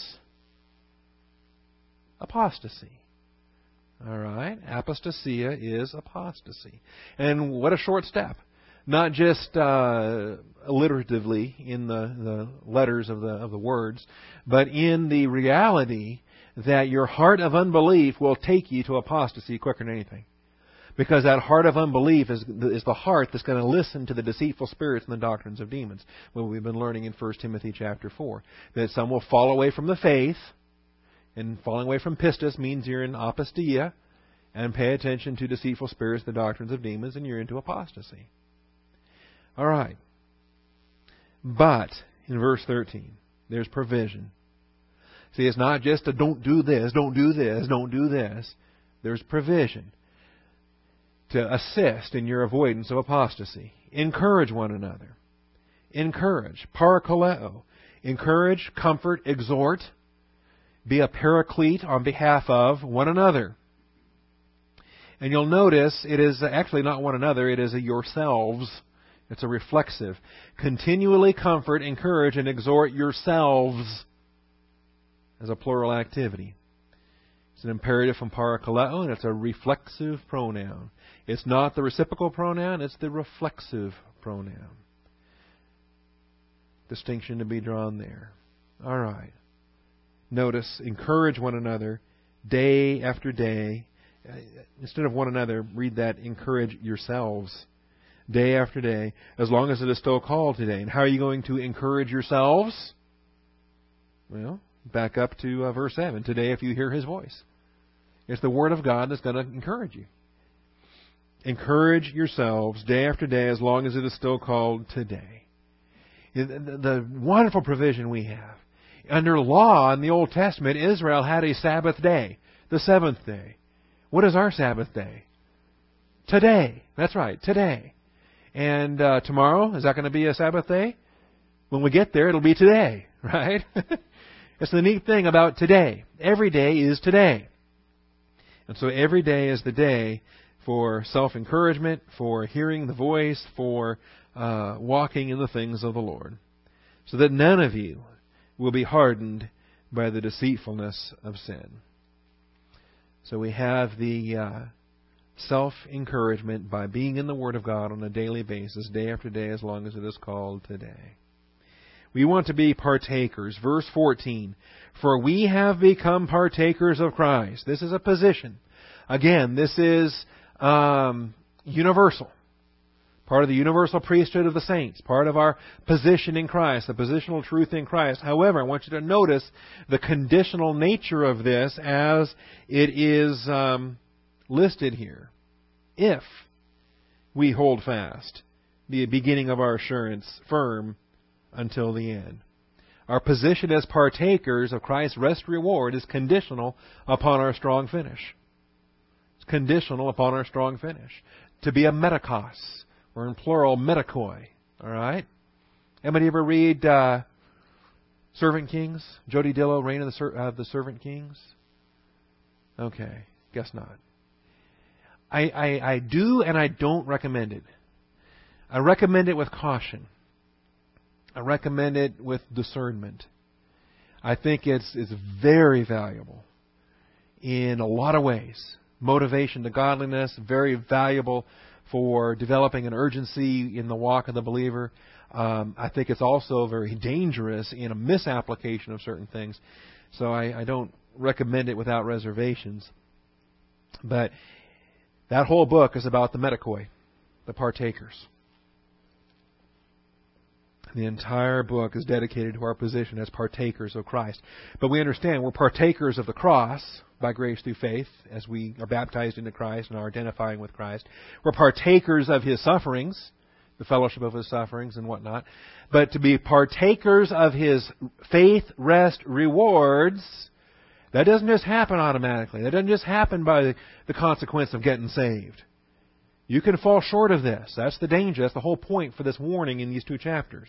apostasy. All right, apostasia is apostasy. And what a short step. Not just uh, alliteratively in the, the letters of the of the words, but in the reality that your heart of unbelief will take you to apostasy quicker than anything. Because that heart of unbelief is, is the heart that's going to listen to the deceitful spirits and the doctrines of demons. What we've been learning in First Timothy chapter four. That some will fall away from the faith, and falling away from pistis means you're in apostia, and pay attention to deceitful spirits, the doctrines of demons, and you're into apostasy. All right. But, in verse thirteen, there's provision. See, it's not just a don't do this, don't do this, don't do this. There's provision to assist in your avoidance of apostasy. Encourage one another. Encourage. Parakaleo. Encourage, comfort, exhort. Be a paraclete on behalf of one another. And you'll notice it is actually not one another, it is a yourselves. It's a reflexive. Continually comfort, encourage, and exhort yourselves as a plural activity. It's an imperative from parakaleo, and it's a reflexive pronoun. It's not the reciprocal pronoun, it's the reflexive pronoun. Distinction to be drawn there. All right. Notice, encourage one another day after day. Instead of one another, read that, encourage yourselves. Day after day, as long as it is still called today. And how are you going to encourage yourselves? Well, back up to uh, verse seven. Today, if you hear His voice. It's the Word of God that's going to encourage you. Encourage yourselves day after day, as long as it is still called today. The, the, the wonderful provision we have. Under law in the Old Testament, Israel had a Sabbath day, the seventh day. What is our Sabbath day? Today. That's right, today. And uh, tomorrow, is that going to be a Sabbath day? When we get there, it'll be today, right? It's the neat thing about today. Every day is today. And so every day is the day for self-encouragement, for hearing the voice, for uh, walking in the things of the Lord. So that none of you will be hardened by the deceitfulness of sin. So we have the uh, self-encouragement by being in the Word of God on a daily basis, day after day, as long as it is called today. We want to be partakers. Verse fourteen, for we have become partakers of Christ. This is a position. Again, this is um, universal. Part of the universal priesthood of the saints. Part of our position in Christ, the positional truth in Christ. However, I want you to notice the conditional nature of this as it is um, listed here. If we hold fast the beginning of our assurance firm until the end. Our position as partakers of Christ's rest reward is conditional upon our strong finish. It's conditional upon our strong finish. To be a metakos, or in plural, metakoi. All right? Anybody ever read uh, Servant Kings? Jody Dillow, Reign of the, Ser- uh, the Servant Kings? Okay, guess not. I, I, I do and I don't recommend it. I recommend it with caution. I recommend it with discernment. I think it's it's very valuable in a lot of ways. Motivation to godliness, very valuable for developing an urgency in the walk of the believer. Um, I think it's also very dangerous in a misapplication of certain things. So I, I don't recommend it without reservations. But that whole book is about the metakoi, the partakers. The entire book is dedicated to our position as partakers of Christ. But we understand we're partakers of the cross by grace through faith as we are baptized into Christ and are identifying with Christ. We're partakers of His sufferings the fellowship of His sufferings and whatnot, but to be partakers of His faith, rest, rewards. That doesn't just happen automatically. That doesn't just happen by the, the consequence of getting saved. You can fall short of this. That's the danger. That's the whole point for this warning in these two chapters.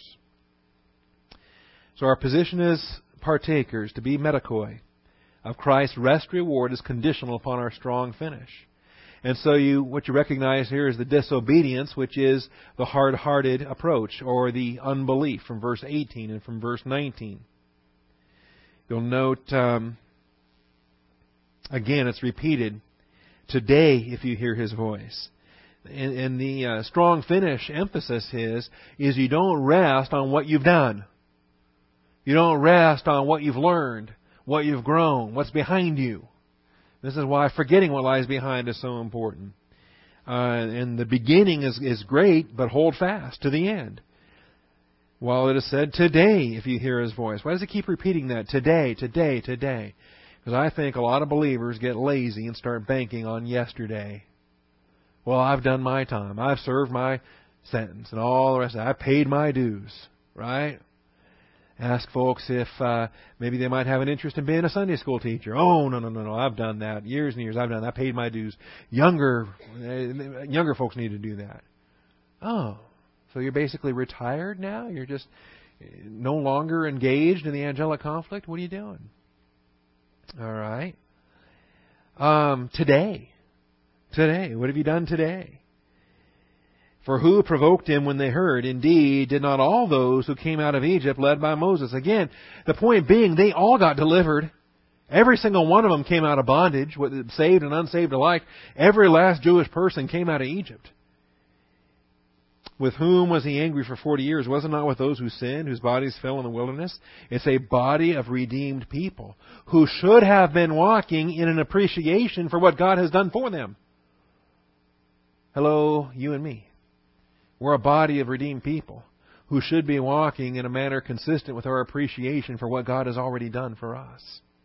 So our position as partakers, to be medikoi, of Christ's rest reward is conditional upon our strong finish. And so you, what you recognize here is the disobedience, which is the hard-hearted approach, or the unbelief from verse eighteen and from verse nineteen. You'll note, um, again, it's repeated, today if you hear His voice. And, and the uh, strong finish emphasis is, is you don't rest on what you've done. You don't rest on what you've learned, what you've grown, what's behind you. This is why forgetting what lies behind is so important. Uh, and the beginning is, is great, but hold fast to the end. While it is said, today, if you hear His voice. Why does it keep repeating that? Today, today, today. Because I think a lot of believers get lazy and start banking on yesterday. Well, I've done my time. I've served my sentence and all the rest of it. I've paid my dues, right? Ask folks if uh, maybe they might have an interest in being a Sunday school teacher. Oh, no, no, no, no, I've done that. Years and years I've done that. I paid my dues. Younger, uh, younger folks need to do that. Oh, so you're basically retired now? You're just no longer engaged in the angelic conflict? What are you doing? All right. Um, today. Today. What have you done today? For who provoked him when they heard? Indeed, did not all those who came out of Egypt led by Moses? Again, the point being, they all got delivered. Every single one of them came out of bondage, saved and unsaved alike. Every last Jewish person came out of Egypt. With whom was He angry for forty years? Was it not with those who sinned, whose bodies fell in the wilderness? It's a body of redeemed people who should have been walking in an appreciation for what God has done for them. Hello, you and me. We're a body of redeemed people who should be walking in a manner consistent with our appreciation for what God has already done for us.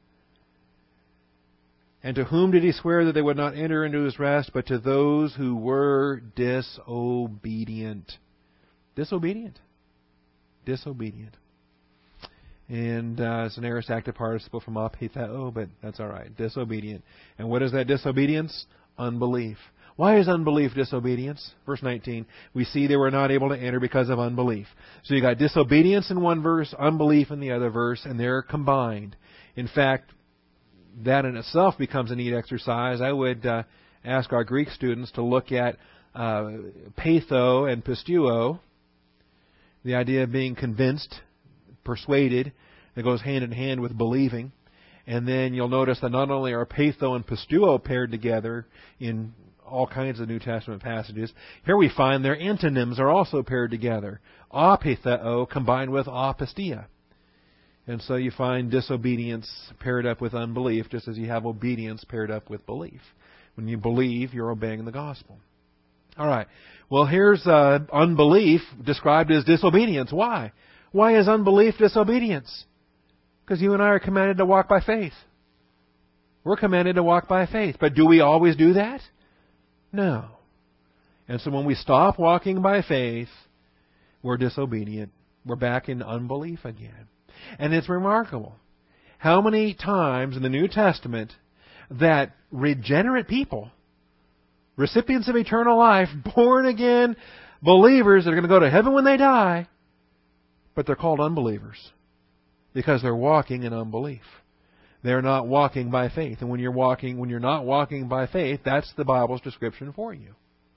And to whom did He swear that they would not enter into His rest, but to those who were disobedient? Disobedient. Disobedient. And uh, it's an aorist active participle from apitheo, but that's all right. Disobedient. And what is that disobedience? Unbelief. Why is unbelief disobedience? Verse nineteen, we see they were not able to enter because of unbelief. So you got disobedience in one verse, unbelief in the other verse, and they're combined. In fact, that in itself becomes a neat exercise. I would uh, ask our Greek students to look at uh, peitho and pisteuo, the idea of being convinced, persuaded, that goes hand in hand with believing. And then you'll notice that not only are peitho and pisteuo paired together in all kinds of New Testament passages, here we find their antonyms are also paired together. Apitheo combined with apistia. And so you find disobedience paired up with unbelief, just as you have obedience paired up with belief. When you believe, you're obeying the gospel. All right. Well, here's uh, unbelief described as disobedience. Why? Why is unbelief disobedience? Because you and I are commanded to walk by faith. We're commanded to walk by faith. But do we always do that? No. And so when we stop walking by faith, we're disobedient. We're back in unbelief again. And it's remarkable how many times in the New Testament that regenerate people, recipients of eternal life, born again believers that are going to go to heaven when they die, but they're called unbelievers because they're walking in unbelief. They're not walking by faith. And when you're walking, when you're not walking by faith, that's the Bible's description for you.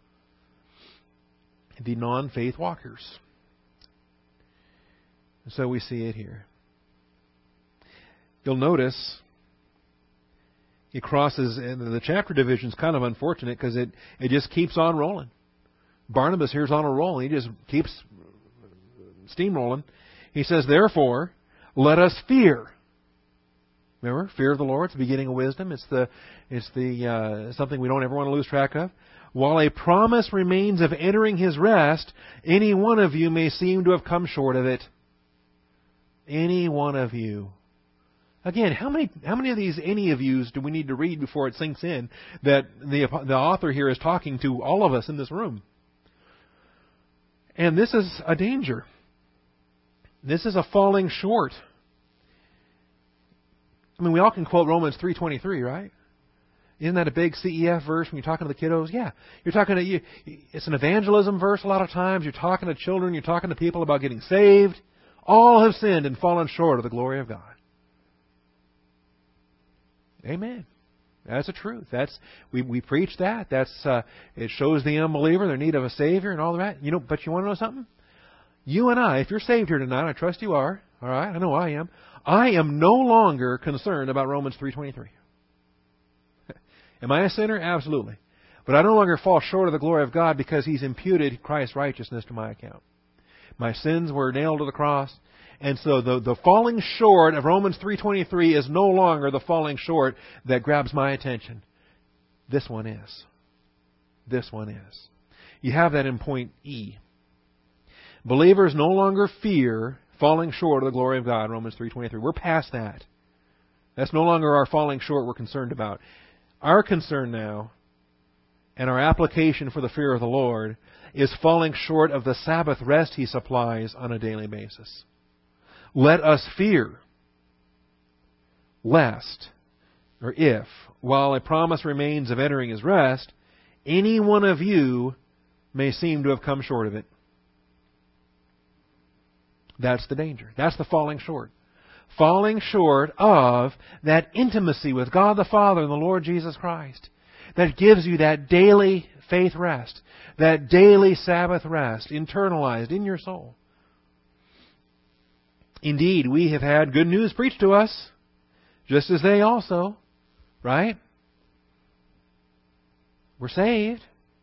The non-faith walkers. And so we see it here. You'll notice it crosses, and the chapter division is kind of unfortunate because it, it just keeps on rolling. Barnabas here's on a roll, and he just keeps steamrolling. He says, therefore, let us fear. Remember, fear of the Lord, it's the beginning of wisdom. It's the it's the uh, something we don't ever want to lose track of. While a promise remains of entering His rest, any one of you may seem to have come short of it. Any one of you. Again, how many how many of these any of yous do we need to read before it sinks in that the the author here is talking to all of us in this room? And this is a danger. This is a falling short. I mean, we all can quote Romans three twenty-three, right? Isn't that a big C E F verse when you're talking to the kiddos? Yeah. You're talking to you. It's an evangelism verse a lot of times. You're talking to children. You're talking to people about getting saved. All have sinned and fallen short of the glory of God. Amen. That's the truth. That's we we preach that. That's uh, it shows the unbeliever their need of a Savior and all that. You know, but you want to know something? You and I, if you're saved here tonight, I trust you are. All right, I know I am. I am no longer concerned about Romans three twenty-three. Am I a sinner? Absolutely. But I no longer fall short of the glory of God because He's imputed Christ's righteousness to my account. My sins were nailed to the cross. And so the, the falling short of Romans three twenty-three is no longer the falling short that grabs my attention. This one is. This one is. You have that in point E. Believers no longer fear falling short of the glory of God, Romans three twenty-three. We're past that. That's no longer our falling short we're concerned about. Our concern now, and our application for the fear of the Lord, is falling short of the Sabbath rest He supplies on a daily basis. Let us fear, lest, or if, while a promise remains of entering His rest, any one of you may seem to have come short of it. That's the danger. That's the falling short. Falling short of that intimacy with God the Father and the Lord Jesus Christ that gives you that daily faith rest, that daily Sabbath rest internalized in your soul. Indeed, we have had good news preached to us, just as they also, right? We're saved.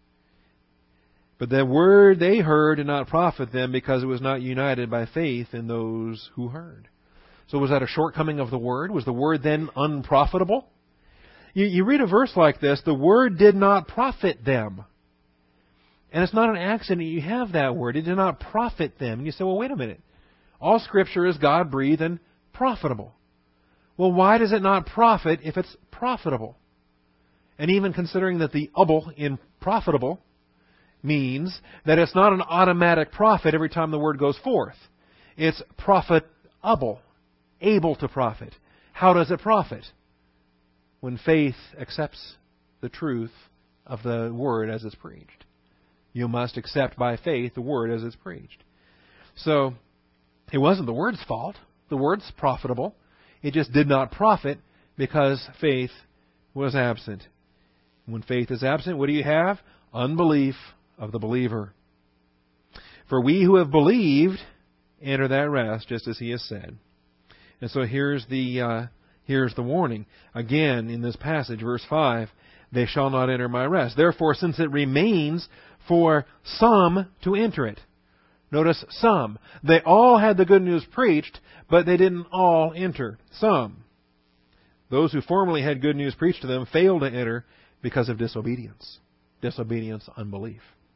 But the word they heard did not profit them because it was not united by faith in those who heard. So was that a shortcoming of the word? Was the word then unprofitable? You, you read a verse like this, the word did not profit them. And it's not an accident you have that word. It did not profit them. And you say, well, wait a minute. All Scripture is God-breathed and profitable. Well, why does it not profit if it's profitable? And even considering that the able in profitable means that it's not an automatic profit every time the word goes forth. It's profitable, able to profit. How does it profit? When faith accepts the truth of the word as it's preached. You must accept by faith the word as it's preached. So, it wasn't the word's fault. The word's profitable. It just did not profit because faith was absent. When faith is absent, what do you have? Unbelief of the believer. For we who have believed enter that rest, just as He has said. And so here's the uh, here's the warning. Again, in this passage, verse five, they shall not enter my rest. Therefore, since it remains for some to enter it. Notice some. They all had the good news preached, but they didn't all enter. Some. Those who formerly had good news preached to them failed to enter because of disobedience. Disobedience, unbelief.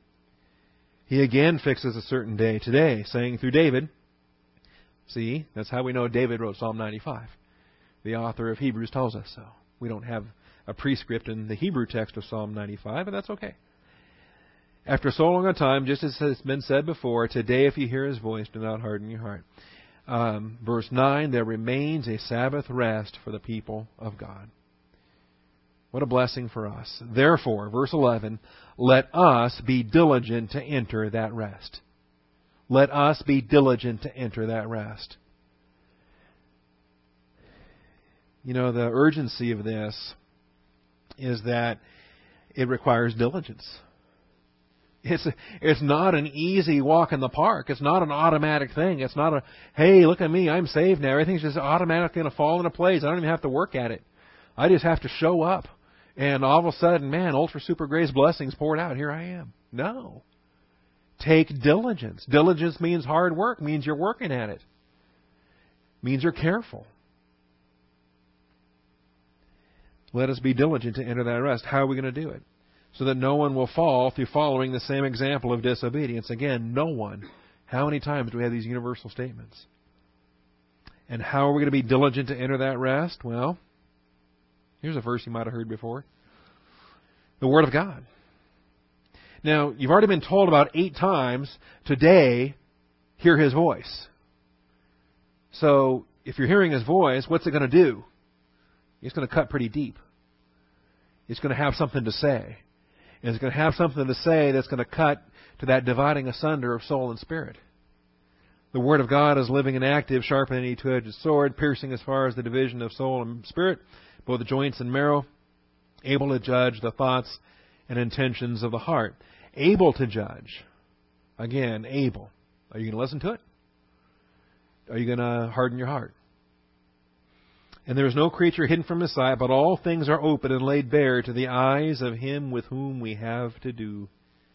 He again fixes a certain day today, saying through David, see, that's how we know David wrote Psalm ninety-five. The author of Hebrews tells us so. We don't have a prescript in the Hebrew text of Psalm ninety-five, but that's okay. After so long a time, just as has been said before, today if you hear His voice, do not harden your heart. Um, verse nine, there remains a Sabbath rest for the people of God. What a blessing for us. Therefore, verse eleven, let us be diligent to enter that rest. Let us be diligent to enter that rest. You know, the urgency of this is that it requires diligence. It's it's not an easy walk in the park. It's not an automatic thing. It's not a, hey, look at me, I'm saved now. Everything's just automatically going to fall into place. I don't even have to work at it. I just have to show up. And all of a sudden, man, ultra super grace blessings poured out. Here I am. No. Take diligence. Diligence means hard work. Means you're working at it. Means you're careful. Let us be diligent to enter that rest. How are we going to do it? So that no one will fall through following the same example of disobedience. Again, no one. How many times do we have these universal statements? And how are we going to be diligent to enter that rest? Well, here's a verse you might have heard before. The Word of God. Now, you've already been told about eight times today, hear His voice. So, if you're hearing His voice, what's it going to do? It's going to cut pretty deep. It's going to have something to say. And it's going to have something to say that's going to cut to that dividing asunder of soul and spirit. The Word of God is living and active, sharper than any two-edged sword, piercing as far as the division of soul and spirit, both the joints and marrow, able to judge the thoughts and intentions of the heart. Able to judge. Again, able. Are you going to listen to it? Are you going to harden your heart? And there is no creature hidden from His sight, but all things are open and laid bare to the eyes of Him with whom we have to do.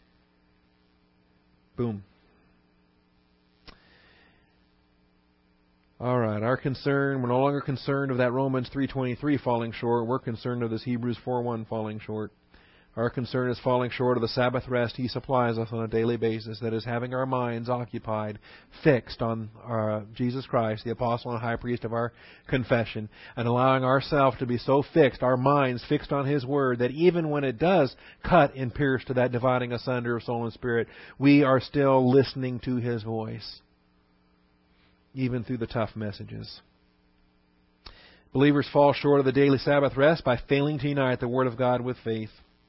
Boom. All right, our concern, we're no longer concerned of that Romans three twenty-three falling short. We're concerned of this Hebrews four one falling short. Our concern is falling short of the Sabbath rest He supplies us on a daily basis, that is having our minds occupied, fixed on our, Jesus Christ, the Apostle and High Priest of our confession, and allowing ourselves to be so fixed, our minds fixed on His Word, that even when it does cut and pierce to that dividing asunder of soul and spirit, we are still listening to His voice, even through the tough messages. Believers fall short of the daily Sabbath rest by failing to unite the Word of God with faith.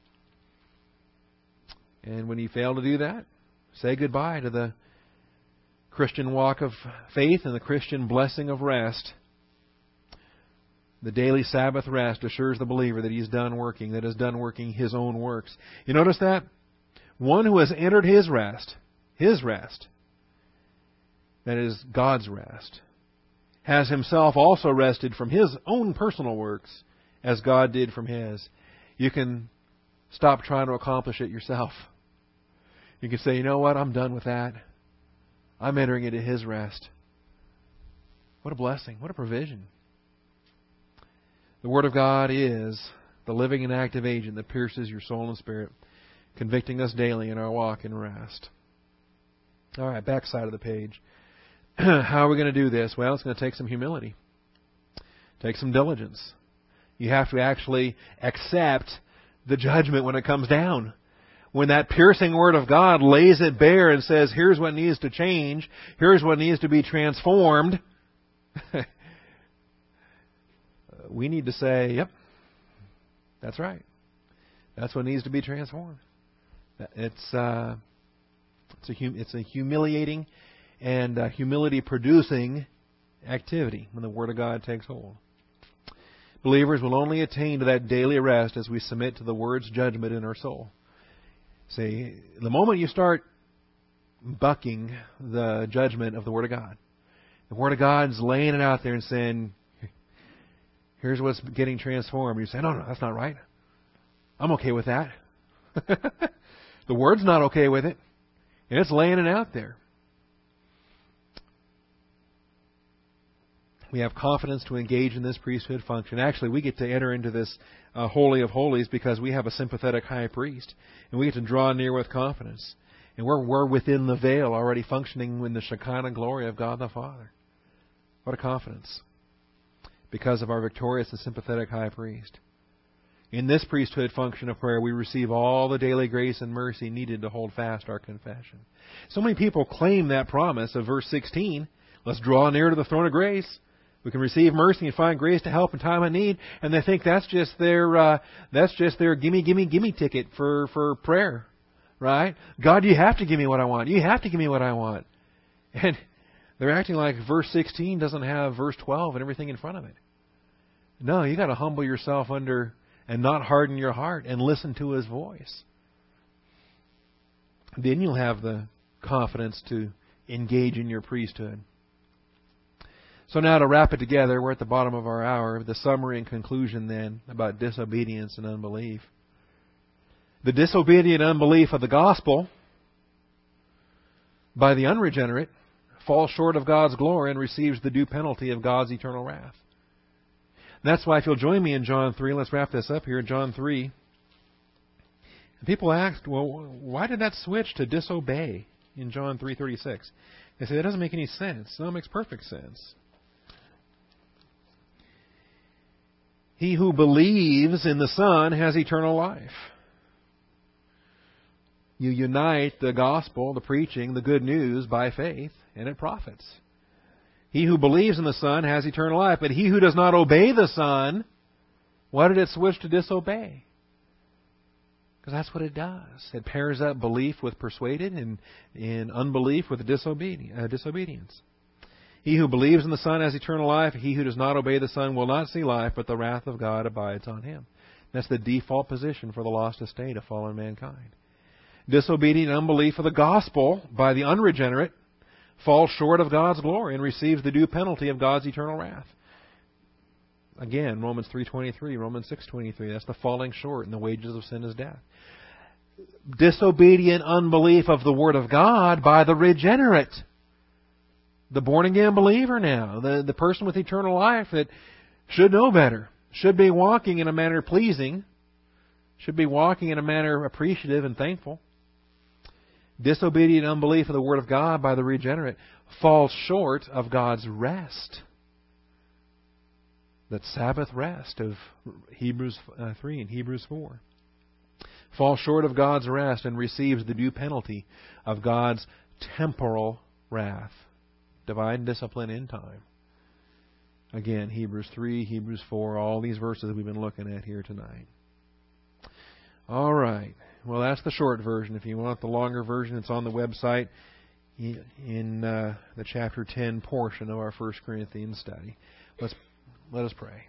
And when you fail to do that, say goodbye to the Christian walk of faith and the Christian blessing of rest. The daily Sabbath rest assures the believer that he's done working, that is done working his own works. You notice that? One who has entered his rest, his rest, that is God's rest, has himself also rested from his own personal works as God did from His. You can stop trying to accomplish it yourself. You can say, you know what, I'm done with that. I'm entering into His rest. What a blessing. What a provision. The Word of God is the living and active agent that pierces your soul and spirit, convicting us daily in our walk in rest. All right, back side of the page. How are we going to do this? Well, it's going to take some humility. Take some diligence. You have to actually accept the judgment when it comes down. When that piercing Word of God lays it bare and says, here's what needs to change, here's what needs to be transformed, we need to say, yep, that's right. That's what needs to be transformed. It's uh, it's a hum- it's a humiliating and uh, humility-producing activity when the Word of God takes hold. Believers will only attain to that daily rest as we submit to the Word's judgment in our soul. See, the moment you start bucking the judgment of the Word of God, the Word of God's laying it out there and saying, here's what's getting transformed. You say, no, no, that's not right. I'm okay with that. The Word's not okay with it. And it's laying it out there. We have confidence to engage in this priesthood function. Actually, we get to enter into this uh, Holy of Holies because we have a sympathetic high priest. And we get to draw near with confidence. And we're, we're within the veil, already functioning in the Shekinah glory of God the Father. What a confidence. Because of our victorious and sympathetic high priest. In this priesthood function of prayer, we receive all the daily grace and mercy needed to hold fast our confession. So many people claim that promise of verse sixteen. Let's draw near to the throne of grace. We can receive mercy and find grace to help in time of need, and they think that's just their uh, that's just their gimme, gimme, gimme ticket for, for prayer, right? God, you have to give me what I want. You have to give me what I want, and they're acting like verse sixteen doesn't have verse twelve and everything in front of it. No, you got to humble yourself under and not harden your heart and listen to His voice. Then you'll have the confidence to engage in your priesthood. So now to wrap it together, we're at the bottom of our hour. The summary and conclusion then about disobedience and unbelief. The disobedient unbelief of the gospel by the unregenerate falls short of God's glory and receives the due penalty of God's eternal wrath. And that's why if you'll join me in John three, let's wrap this up here. John three. And people asked, well, why did that switch to disobey in John three thirty-six? They say, that doesn't make any sense. No, it makes perfect sense. He who believes in the Son has eternal life. You unite the gospel, the preaching, the good news by faith, and it profits. He who believes in the Son has eternal life, but he who does not obey the Son, what did it switch to disobey? Because that's what it does. It pairs up belief with persuaded and, and unbelief with disobedi- uh, disobedience. He who believes in the Son has eternal life. He who does not obey the Son will not see life, but the wrath of God abides on him. That's the default position for the lost estate of fallen mankind. Disobedient and unbelief of the gospel by the unregenerate falls short of God's glory and receives the due penalty of God's eternal wrath. Again, Romans three twenty-three, Romans six twenty-three, that's the falling short, and the wages of sin is death. Disobedient unbelief of the Word of God by the regenerate, the born-again believer now, the, the person with eternal life that should know better, should be walking in a manner pleasing, should be walking in a manner appreciative and thankful. Disobedient unbelief of the Word of God by the regenerate falls short of God's rest. That Sabbath rest of Hebrews three and Hebrews four. Falls short of God's rest and receives the due penalty of God's temporal wrath. Divine discipline in time. Again, Hebrews three, Hebrews four, all these verses we've been looking at here tonight. All right. Well, that's the short version. If you want the longer version, it's on the website in uh, the chapter ten portion of our First Corinthians study. Let's let us pray.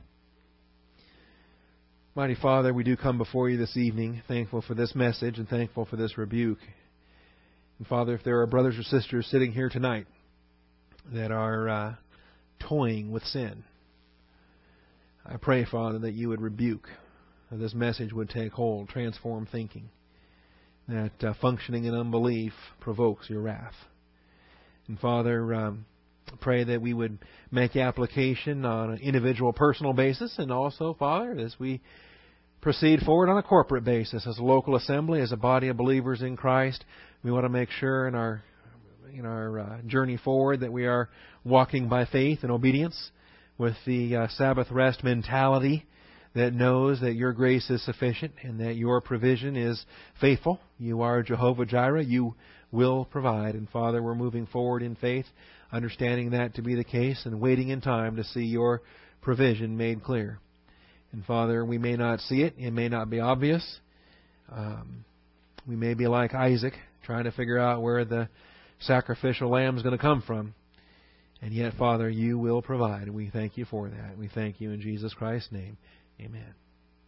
Mighty Father, we do come before you this evening, thankful for this message and thankful for this rebuke. And Father, if there are brothers or sisters sitting here tonight that are uh, toying with sin, I pray, Father, that you would rebuke, that this message would take hold, transform thinking, that uh, functioning in unbelief provokes your wrath. And Father, um, pray that we would make application on an individual, personal basis, and also, Father, as we proceed forward on a corporate basis, as a local assembly, as a body of believers in Christ, we want to make sure in our in our uh, journey forward that we are walking by faith and obedience with the uh, Sabbath rest mentality that knows that your grace is sufficient and that your provision is faithful. You are Jehovah Jireh. You will provide. And Father, we're moving forward in faith, understanding that to be the case and waiting in time to see your provision made clear. And Father, we may not see it. It may not be obvious. Um, we may be like Isaac, trying to figure out where the sacrificial lamb is going to come from. And yet, Father, you will provide. And we thank you for that. We thank you in Jesus Christ's name. Amen.